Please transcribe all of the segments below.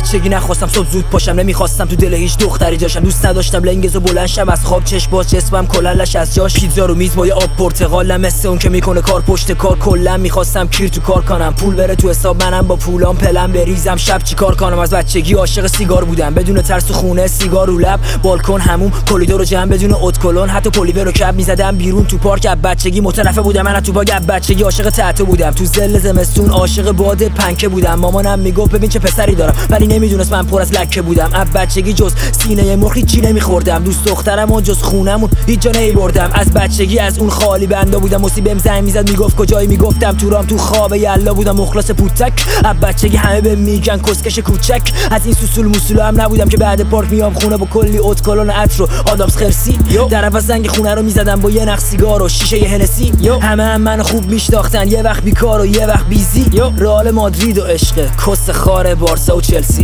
بچگی نخواستم صبح زود پاشم، نمیخواستم تو دل هیچ دختری جاشم. دوست نداشتم لنگزو بلند شم از خواب، چشم باز جسمم کلنش از جاش. پیتزا رو میز با یه آب پرتقالم، مثل اون که میکنه کار پشت کار. کلا میخواستم کیر تو کار کنم، پول بره تو حساب، منم با پولام پلم بریزم. شب چی کار کنم؟ از بچگی عاشق سیگار بودم، بدون ترس خونه سیگار رو لب، بالکن هموم کلیدو رو جمع بدون ادکلون. حتی پلیور رو کب میزدم بیرون تو پارک. از بچگی متنفر بودم من تو باگ، از بچگی عاشق تتو بودم. تو زل زمستون عاشق باد پنکه بودم. مامانم میگفت ببین چه پسری دارم، ولی نمیدونست من پر از لکه بودم. از بچگی جز سینه مرغ چی نمیخوردم، دوست دخترم و جز خونمون هیچ جا نمیبردم. از بچگی از اون خالی بندا بودم، موسی بهم زنگ میزد میگفت کجایی، میگفتم تورام تو خواب یلا بودم، مخلص پوتک. از بچگی همه بهم میگن کسکش کوچک. از این سوسول موسولا هم نبودم که بعد پارک میام خونه با کلی ادکلون عطر و آدامس خرسی. در عوض زنگ خونه رو میزدم با یه نخ سیگار و شیشه ی هنسی. همه منو خوب میشناختن، یه وقت بیکار و یه وقت بیزی. رئال مادرید و عشق کس خار بارسا و چلسی.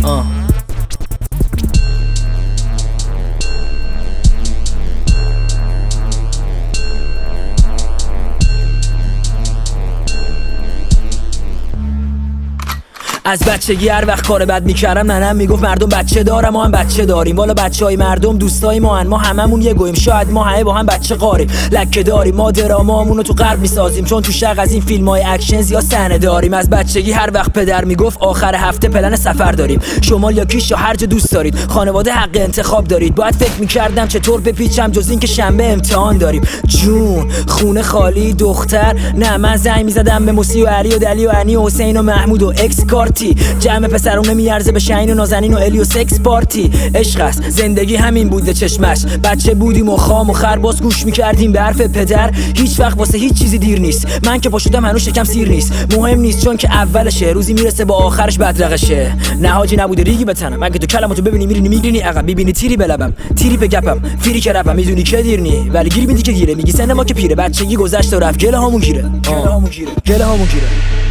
از بچگی هر وقت کار بد میکردم ننم میگفت مردم بچه دارم، ما هم بچه داریم. والا بچهای مردم دوستای ما هن، ما هممون یه گویم. شاید ما همه با هم بچه قاریم، لکه داریم. ما درامامونو تو غرب میسازیم، چون تو شرق از این فیلمای اکشن زیاد صحنه داریم. از بچگی هر وقت پدر میگفت آخر هفته پلن سفر داریم، شمال یا کیش یا هر جا دوست دارید. خانواده حق انتخاب دارید. باید فکر میکردم چطور بپیچم، جز این که شنبه امتحان داریم. جون خونه خالی دختر نه، من زنگ میزدم به موسی و علی و دلی و انی و حسین و محمود و اکس کارتی. جمع پسرونه میارزه به شاهین و نازنین و الی و سکس پارتی. عشق است زندگی همین بوده چشمش، بچه بودیم و خام و خرباس گوش میکردیم به حرف پدر. هیچ وقت واسه هیچ چیزی دیر نیست، من که پاشدم هنوز شکم سیر نیست. مهم نیست چون که اولشه، روزی میرسه با آخرش بدرقشه. نه حاجی نبوده ریگی بتنم، اگه تو کلماتو ببینی میرینی میگرینی عقب، میبینی تیری به لبم تیری به گپم فیری که رپم. میدونی که دیر نی ولی گیر میدی که گیره، میگی سن ما که پیره. بچگی گذشت و رفت گله هامون گیره.